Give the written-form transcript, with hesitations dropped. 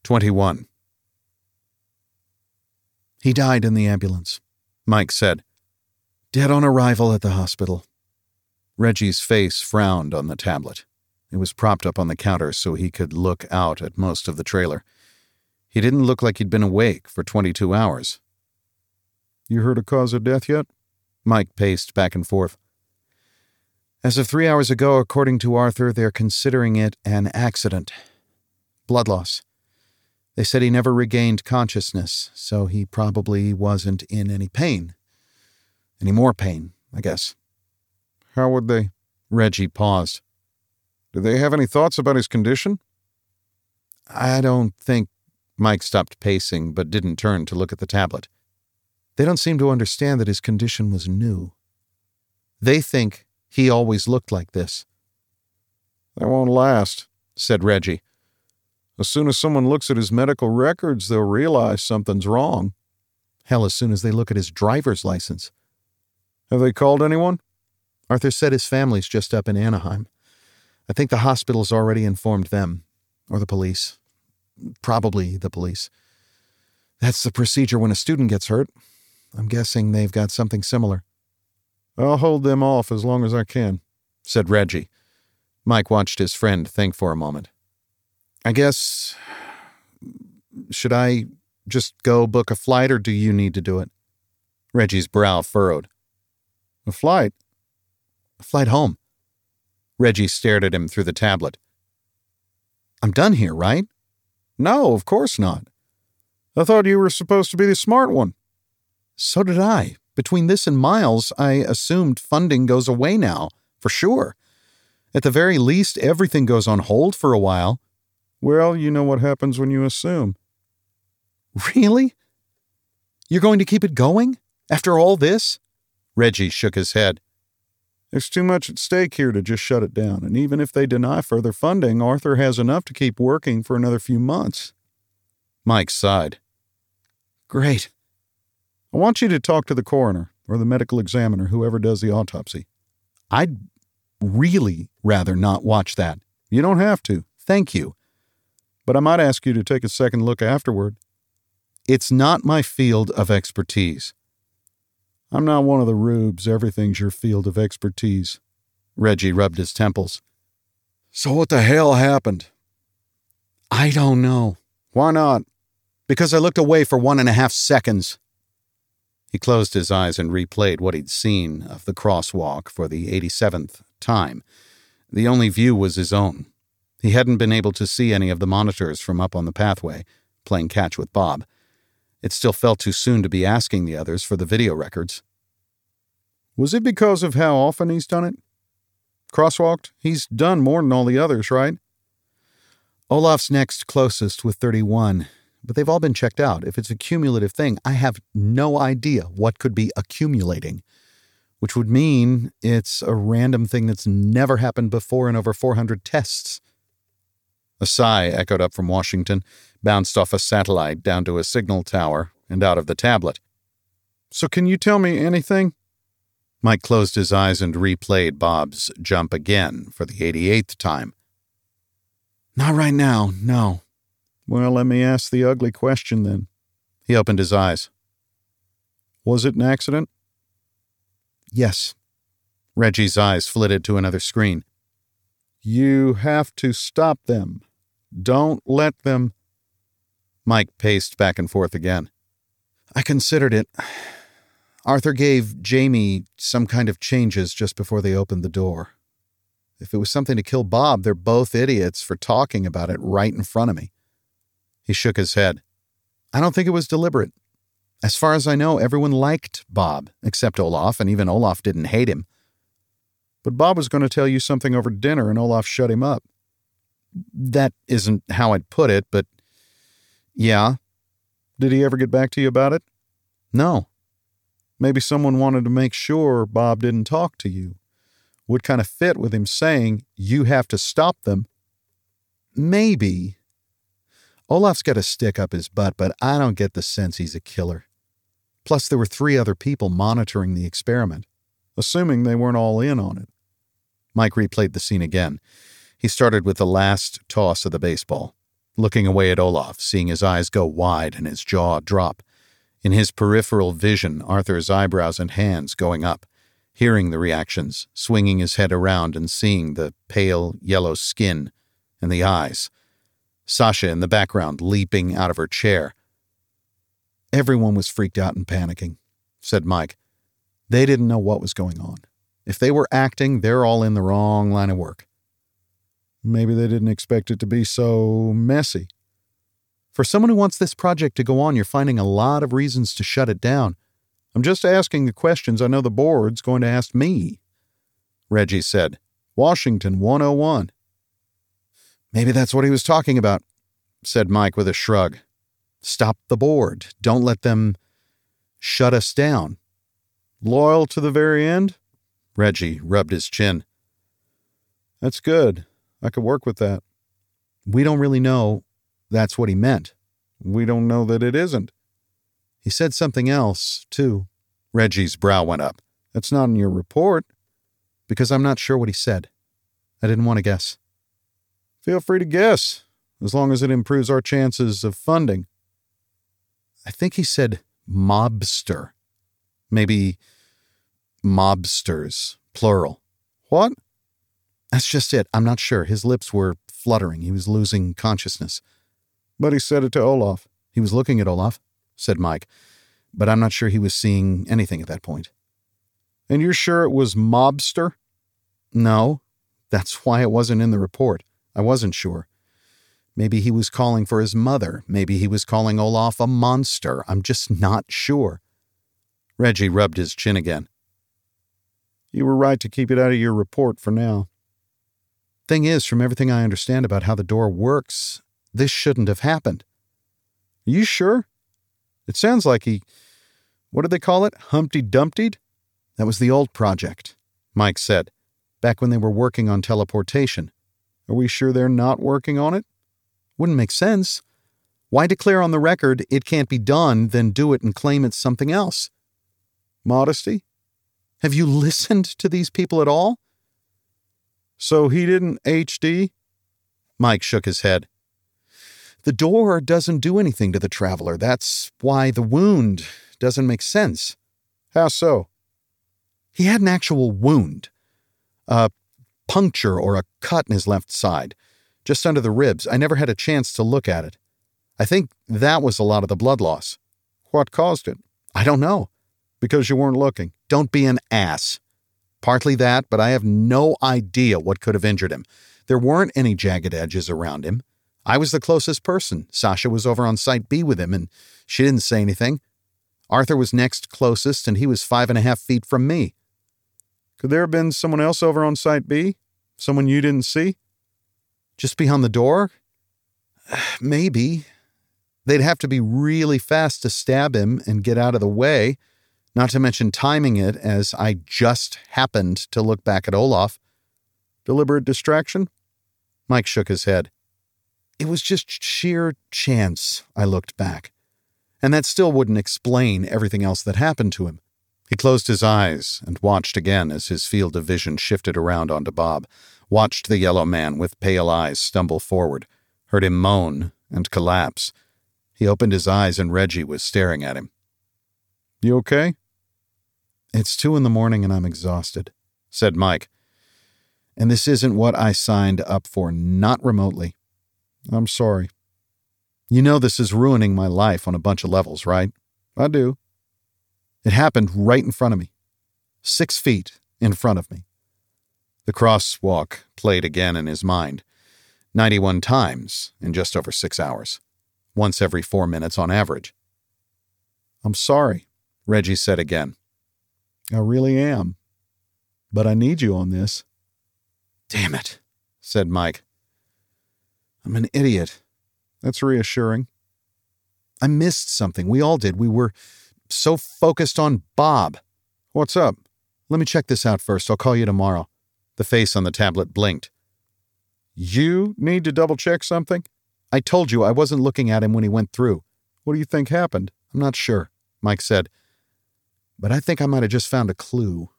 21. He died in the ambulance, Mike said. Dead on arrival at the hospital. Reggie's face frowned on the tablet. It was propped up on the counter so he could look out at most of the trailer. He didn't look like he'd been awake for 22 hours. You heard a cause of death yet? Mike paced back and forth. As of 3 hours ago, according to Arthur, they're considering it an accident. Blood loss. They said he never regained consciousness, so he probably wasn't in any pain. Any more pain, I guess. How would they? Reggie paused. Do they have any thoughts about his condition? I don't think... Mike stopped pacing, but didn't turn to look at the tablet. They don't seem to understand that his condition was new. They think he always looked like this. That won't last, said Reggie. As soon as someone looks at his medical records, they'll realize something's wrong. Hell, as soon as they look at his driver's license. Have they called anyone? Arthur said his family's just up in Anaheim. I think the hospital's already informed them. Or the police. Probably the police. That's the procedure when a student gets hurt. I'm guessing they've got something similar. I'll hold them off as long as I can, said Reggie. Mike watched his friend think for a moment. I guess... Should I just go book a flight, or do you need to do it? Reggie's brow furrowed. A flight? A flight home. Reggie stared at him through the tablet. I'm done here, right? No, of course not. I thought you were supposed to be the smart one. So did I. Between this and Miles, I assumed funding goes away now, for sure. At the very least, everything goes on hold for a while. Well, you know what happens when you assume. Really? You're going to keep it going? After all this? Reggie shook his head. There's too much at stake here to just shut it down, and even if they deny further funding, Arthur has enough to keep working for another few months. Mike sighed. Great. I want you to talk to the coroner, or the medical examiner, whoever does the autopsy. I'd really rather not watch that. You don't have to. Thank you. But I might ask you to take a second look afterward. It's not my field of expertise. I'm not one of the rubes. Everything's your field of expertise. Reggie rubbed his temples. So what the hell happened? I don't know. Why not? Because I looked away for 1.5 seconds. He closed his eyes and replayed what he'd seen of the crosswalk for the 87th time. The only view was his own. He hadn't been able to see any of the monitors from up on the pathway, playing catch with Bob. It still felt too soon to be asking the others for the video records. Was it because of how often he's done it? Crosswalked? He's done more than all the others, right? Olaf's next closest with 31, but they've all been checked out. If it's a cumulative thing, I have no idea what could be accumulating, which would mean it's a random thing that's never happened before in over 400 tests. A sigh echoed up from Washington, bounced off a satellite down to a signal tower and out of the tablet. So can you tell me anything? Mike closed his eyes and replayed Bob's jump again for the 88th time. Not right now, no. Well, let me ask the ugly question then. He opened his eyes. Was it an accident? Yes. Reggie's eyes flitted to another screen. You have to stop them. Don't let them... Mike paced back and forth again. I considered it. Arthur gave Jamie some kind of changes just before they opened the door. If it was something to kill Bob, they're both idiots for talking about it right in front of me. He shook his head. I don't think it was deliberate. As far as I know, everyone liked Bob, except Olaf, and even Olaf didn't hate him. But Bob was going to tell you something over dinner, and Olaf shut him up. That isn't how I'd put it, but... Yeah. Did he ever get back to you about it? No. Maybe someone wanted to make sure Bob didn't talk to you. Would kind of fit with him saying, you have to stop them. Maybe. Olaf's got a stick up his butt, but I don't get the sense he's a killer. Plus, there were 3 other people monitoring the experiment, assuming they weren't all in on it. Mike replayed the scene again. He started with the last toss of the baseball. looking away at Olaf, seeing his eyes go wide and his jaw drop. In his peripheral vision, Arthur's eyebrows and hands going up, hearing the reactions, swinging his head around and seeing the pale yellow skin and the eyes. Sasha in the background leaping out of her chair. Everyone was freaked out and panicking, said Mike. They didn't know what was going on. If they were acting, they're all in the wrong line of work. Maybe they didn't expect it to be so messy. For someone who wants this project to go on, you're finding a lot of reasons to shut it down. I'm just asking the questions I know the board's going to ask me, Reggie said. Washington 101. Maybe that's what he was talking about, said Mike with a shrug. Stop the board. Don't let them shut us down. Loyal to the very end? Reggie rubbed his chin. That's good. I could work with that. We don't really know that's what he meant. We don't know that it isn't. He said something else, too. Reggie's brow went up. That's not in your report. Because I'm not sure what he said. I didn't want to guess. Feel free to guess, as long as it improves our chances of funding. I think he said mobster. Maybe mobsters, plural. What? That's just it. I'm not sure. His lips were fluttering. He was losing consciousness. But he said it to Olaf. He was looking at Olaf, said Mike, but I'm not sure he was seeing anything at that point. And you're sure it was mobster? No, that's why it wasn't in the report. I wasn't sure. Maybe he was calling for his mother. Maybe he was calling Olaf a monster. I'm just not sure. Reggie rubbed his chin again. You were right to keep it out of your report for now. Thing is, from everything I understand about how the door works, this shouldn't have happened. Are you sure? It sounds like he, what did they call it? Humpty Dumptied? That was the old project, Mike said, back when they were working on teleportation. Are we sure they're not working on it? Wouldn't make sense. Why declare on the record it can't be done, then do it and claim it's something else? Modesty? Have you listened to these people at all? So he didn't HD? Mike shook his head. The door doesn't do anything to the traveler. That's why the wound doesn't make sense. How so? He had an actual wound. A puncture or a cut in his left side, just under the ribs. I never had a chance to look at it. I think that was a lot of the blood loss. What caused it? I don't know. Because you weren't looking. Don't be an ass. Partly that, but I have no idea what could have injured him. There weren't any jagged edges around him. I was the closest person. Sasha was over on Site B with him, and she didn't say anything. Arthur was next closest, and he was 5.5 feet from me. Could there have been someone else over on Site B? Someone you didn't see? Just behind the door? Maybe. They'd have to be really fast to stab him and get out of the way, not to mention timing it as I just happened to look back at Olaf. Deliberate distraction? Mike shook his head. It was just sheer chance I looked back. And that still wouldn't explain everything else that happened to him. He closed his eyes and watched again as his field of vision shifted around onto Bob, watched the yellow man with pale eyes stumble forward, heard him moan and collapse. He opened his eyes and Reggie was staring at him. You okay? It's 2 a.m. and I'm exhausted, said Mike. And this isn't what I signed up for, not remotely. I'm sorry. You know this is ruining my life on a bunch of levels, right? I do. It happened right in front of me. 6 feet in front of me. The crosswalk played again in his mind. 91 times in just over 6 hours. Once every 4 minutes on average. I'm sorry, Reggie said again. I really am. But I need you on this. Damn it, said Mike. I'm an idiot. That's reassuring. I missed something. We all did. We were so focused on Bob. What's up? Let me check this out first. I'll call you tomorrow. The face on the tablet blinked. You need to double-check something? I told you I wasn't looking at him when he went through. What do you think happened? I'm not sure, Mike said. But I think I might have just found a clue.